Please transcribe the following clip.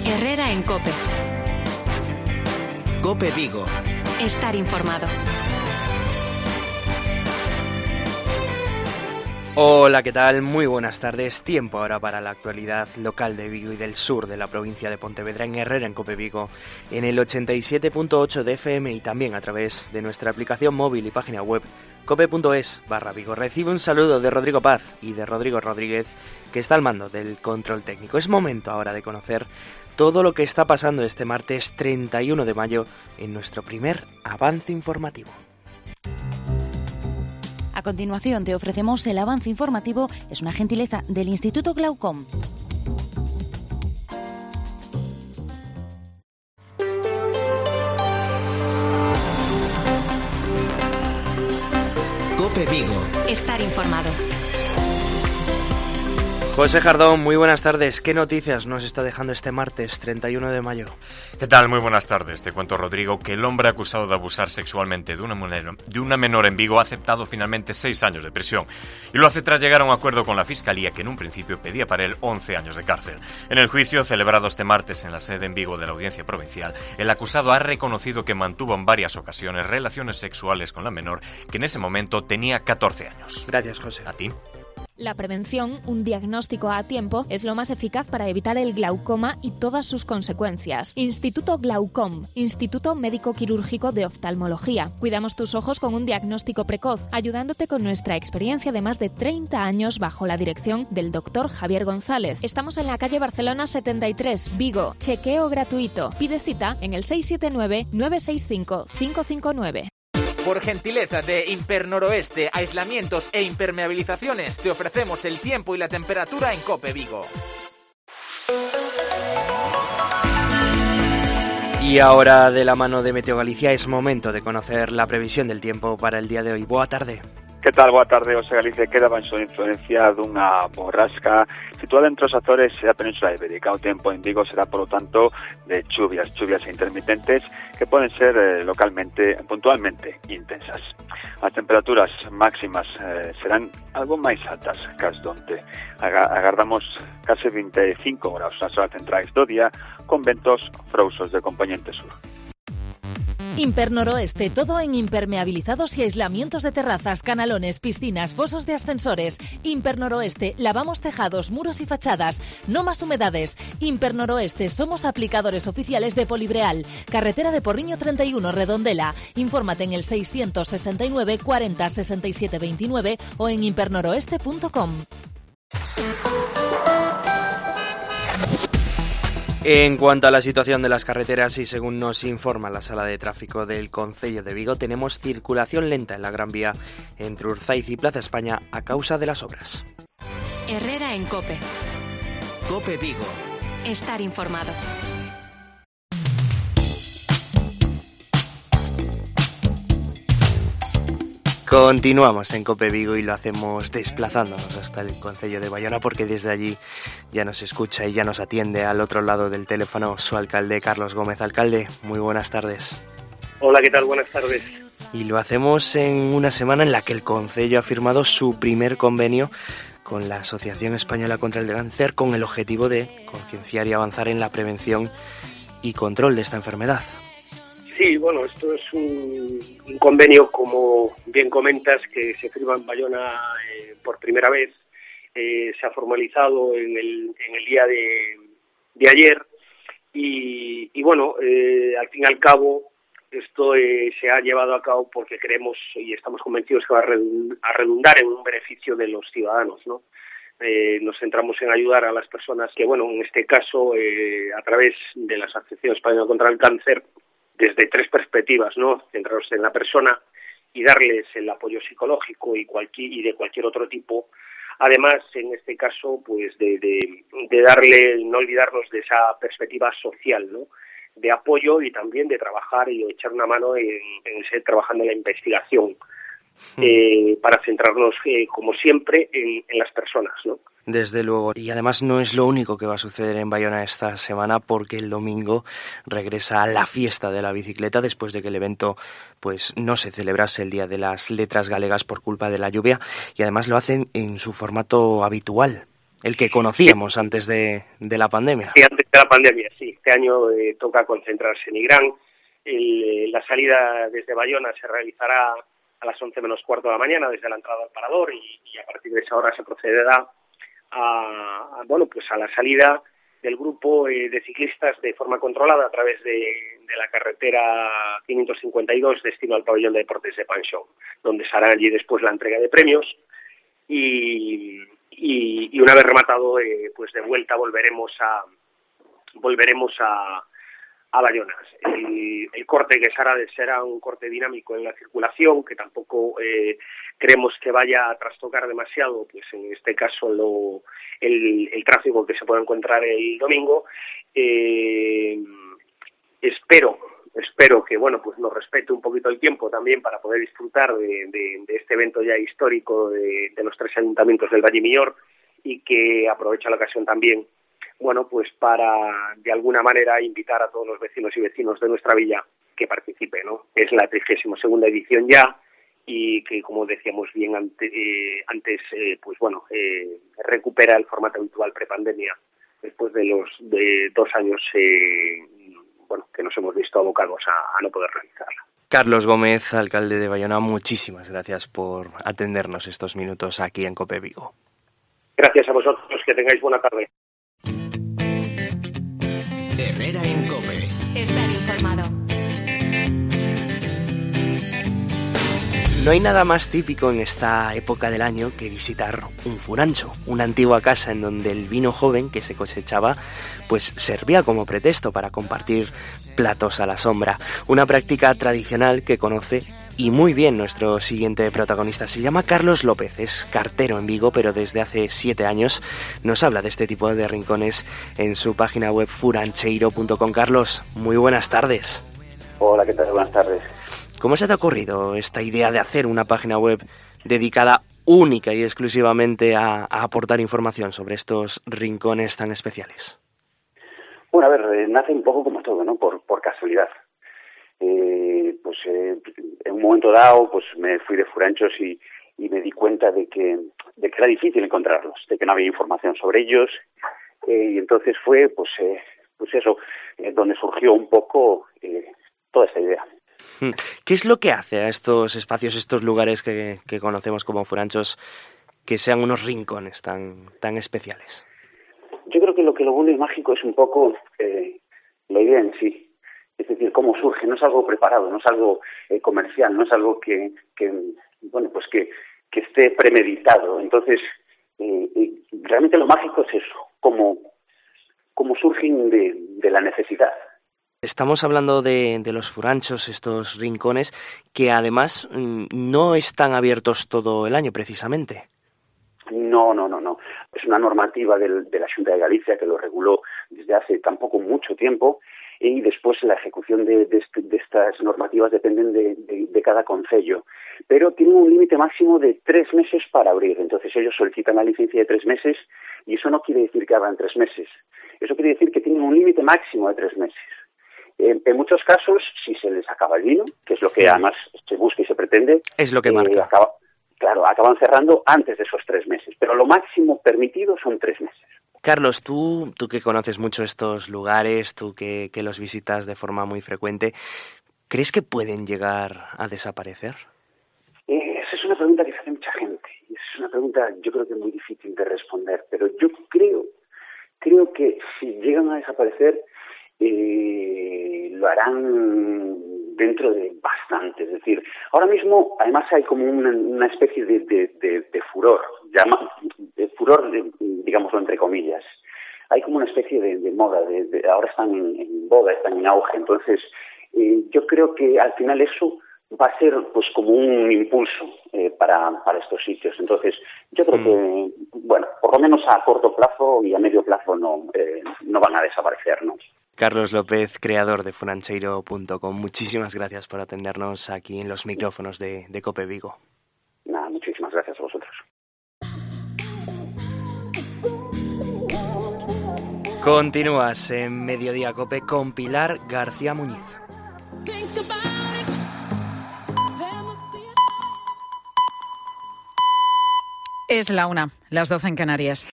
Herrera en COPE. COPE Vigo. Estar informado. Hola, ¿qué tal? Muy buenas tardes. Tiempo ahora para la actualidad local de Vigo y del sur de la provincia de Pontevedra en Herrera en COPE Vigo, en el 87.8 de FM y también a través de nuestra aplicación móvil y página web cope.es/Vigo. Recibe un saludo de Rodrigo Paz y de Rodrigo Rodríguez, que está al mando del control técnico. Es momento ahora de conocer todo lo que está pasando este martes 31 de mayo en nuestro primer avance informativo. A continuación te ofrecemos el avance informativo, es una gentileza del Instituto Glaucom. COPE Vigo. Estar informado. José Jardón, muy buenas tardes. ¿Qué noticias nos está dejando este martes 31 de mayo? ¿Qué tal? Muy buenas tardes. Te cuento, Rodrigo, que el hombre acusado de abusar sexualmente de una menor en Vigo ha aceptado finalmente 6 años de prisión. Y lo hace tras llegar a un acuerdo con la Fiscalía, que en un principio pedía para él 11 años de cárcel. En el juicio, celebrado este martes en la sede en Vigo de la Audiencia Provincial, el acusado ha reconocido que mantuvo en varias ocasiones relaciones sexuales con la menor, que en ese momento tenía 14 años. Gracias, José. ¿A ti? La prevención, un diagnóstico a tiempo, es lo más eficaz para evitar el glaucoma y todas sus consecuencias. Instituto Glaucom, Instituto Médico Quirúrgico de Oftalmología. Cuidamos tus ojos con un diagnóstico precoz, ayudándote con nuestra experiencia de más de 30 años bajo la dirección del Dr. Javier González. Estamos en la calle Barcelona 73, Vigo. Chequeo gratuito. Pide cita en el 679-965-559. Por gentileza de Impernoroeste, aislamientos e impermeabilizaciones, te ofrecemos el tiempo y la temperatura en COPE Vigo. Y ahora, de la mano de Meteo Galicia, es momento de conocer la previsión del tiempo para el día de hoy. Boa tarde. Que tal? Boa tarde. Hoxe Galicia queda baixo influencia dunha borrasca situada entre os Azores e a Península Ibérica. O tempo en Vigo será, por lo tanto, de chuvias intermitentes que poden ser puntualmente intensas. As temperaturas máximas serán algo máis altas que as donte. Agardamos case 25 graus nas horas centrais do día, con ventos frouxos de componente sur. Impernoroeste, todo en impermeabilizados y aislamientos de terrazas, canalones, piscinas, fosos de ascensores. Impernoroeste, lavamos tejados, muros y fachadas. No más humedades. Impernoroeste, somos aplicadores oficiales de Polibreal. Carretera de Porriño 31, Redondela. Infórmate en el 669 40 67 29 o en impernoroeste.com. En cuanto a la situación de las carreteras, y según nos informa la Sala de Tráfico del Concello de Vigo, tenemos circulación lenta en la Gran Vía entre Urzaiz y Plaza España a causa de las obras. Herrera en COPE. COPE Vigo. Estar informado. Continuamos en COPE Vigo y lo hacemos desplazándonos hasta el concello de Bayona, porque desde allí ya nos escucha y ya nos atiende al otro lado del teléfono su alcalde, Carlos Gómez. Alcalde, muy buenas tardes. Hola, ¿qué tal? Buenas tardes. Y lo hacemos en una semana en la que el concello ha firmado su primer convenio con la Asociación Española contra el Cáncer, con el objetivo de concienciar y avanzar en la prevención y control de esta enfermedad. Sí, bueno, esto es un convenio, como bien comentas, que se firma en Bayona por primera vez. Se ha formalizado en el día de ayer y bueno, al fin y al cabo, esto se ha llevado a cabo porque creemos y estamos convencidos que va a redundar en un beneficio de los ciudadanos, ¿no? Nos centramos en ayudar a las personas que, bueno, en este caso, a través de la Asociación Española contra el Cáncer, desde 3 perspectivas, ¿no? Centrarnos en la persona y darles el apoyo psicológico y de cualquier otro tipo. Además, en este caso, pues de darle, no olvidarnos de esa perspectiva social, ¿no? De apoyo y también de trabajar y echar una mano en seguir trabajando en la investigación, para centrarnos, como siempre, en las personas, ¿no? Desde luego. Y además no es lo único que va a suceder en Bayona esta semana, porque el domingo regresa la fiesta de la bicicleta después de que el evento pues no se celebrase el Día de las Letras Galegas por culpa de la lluvia, y además lo hacen en su formato habitual, el que conocíamos antes de la pandemia. Sí, antes de la pandemia, sí. Este año toca concentrarse en Nigrán. La salida desde Bayona se realizará a las 11 menos cuarto de la mañana desde la entrada al parador y a partir de esa hora se procederá a la salida del grupo de ciclistas de forma controlada a través de la carretera 552 destino al pabellón de deportes de Panxón, donde se hará allí después la entrega de premios y una vez rematado pues de vuelta volveremos a Bayona. El corte que será un corte dinámico en la circulación, que tampoco creemos que vaya a trastocar demasiado, pues en este caso el tráfico que se pueda encontrar el domingo. Espero que pues nos respete un poquito el tiempo también para poder disfrutar de este evento ya histórico de los 3 ayuntamientos del Valle Millor, y que aproveche la ocasión también pues para de alguna manera invitar a todos los vecinos y vecinos de nuestra villa que participen, ¿no? Es la 32ª edición ya, y que, como decíamos bien antes, recupera el formato habitual prepandemia después de 2 años que nos hemos visto abocados a no poder realizarla. Carlos Gómez, alcalde de Bayona, muchísimas gracias por atendernos estos minutos aquí en COPE Vigo. Gracias a vosotros, que tengáis buena tarde. Herrera en COPE. Estar informado. No hay nada más típico en esta época del año que visitar un furancho, una antigua casa en donde el vino joven que se cosechaba pues servía como pretexto para compartir platos a la sombra, una práctica tradicional que conoce y muy bien nuestro siguiente protagonista. Se llama Carlos López, es cartero en Vigo, pero desde hace 7 años nos habla de este tipo de rincones en su página web furancheiro.com. Carlos, muy buenas tardes. Hola, ¿qué tal? Buenas tardes. ¿Cómo se te ha ocurrido esta idea de hacer una página web dedicada única y exclusivamente a aportar información sobre estos rincones tan especiales? Bueno, a ver, nace un poco como todo, ¿no? Por casualidad. En un momento dado pues me fui de furanchos y me di cuenta de que era difícil encontrarlos, de que no había información sobre ellos, y entonces fue donde surgió un poco toda esta idea. ¿Qué es lo que hace a estos espacios, estos lugares que conocemos como furanchos, que sean unos rincones tan especiales? Yo creo que lo vuelve mágico es un poco la idea en sí. Es decir, cómo surge, no es algo preparado, no es algo comercial, no es algo que esté premeditado. Entonces, realmente lo mágico es eso, cómo surgen de la necesidad. Estamos hablando de los furanchos, estos rincones, que además no están abiertos todo el año, precisamente. No. Es una normativa de la Xunta de Galicia que lo reguló desde hace tampoco mucho tiempo, y después la ejecución de estas normativas dependen de cada concello. Pero tienen un límite máximo de 3 meses para abrir. Entonces ellos solicitan la licencia de 3 meses, y eso no quiere decir que abran 3 meses. Eso quiere decir que tienen un límite máximo de 3 meses. En muchos casos, si se les acaba el vino, que es lo que además se busca y se pretende, es lo que marca. Acaban cerrando antes de esos 3 meses, pero lo máximo permitido son 3 meses. Carlos, tú que conoces mucho estos lugares, tú que los visitas de forma muy frecuente, ¿crees que pueden llegar a desaparecer? Esa es una pregunta que se hace mucha gente, y es una pregunta yo creo que es muy difícil de responder, pero yo creo que si llegan a desaparecer, lo harán dentro de bastante. Es decir, ahora mismo además hay como una especie de furor, digámoslo entre comillas. Hay como una especie de moda, ahora están en boga, están en auge. Entonces, yo creo que al final eso va a ser pues como un impulso para estos sitios. Entonces, yo creo que, por lo menos a corto plazo y a medio plazo no van a desaparecer, ¿no? Carlos López, creador de furancheiro.com, muchísimas gracias por atendernos aquí en los micrófonos de COPE Vigo. Nada, muchísimas gracias a vosotros. Continúas en Mediodía COPE con Pilar García Muñiz. Es la 1, las 12 en Canarias.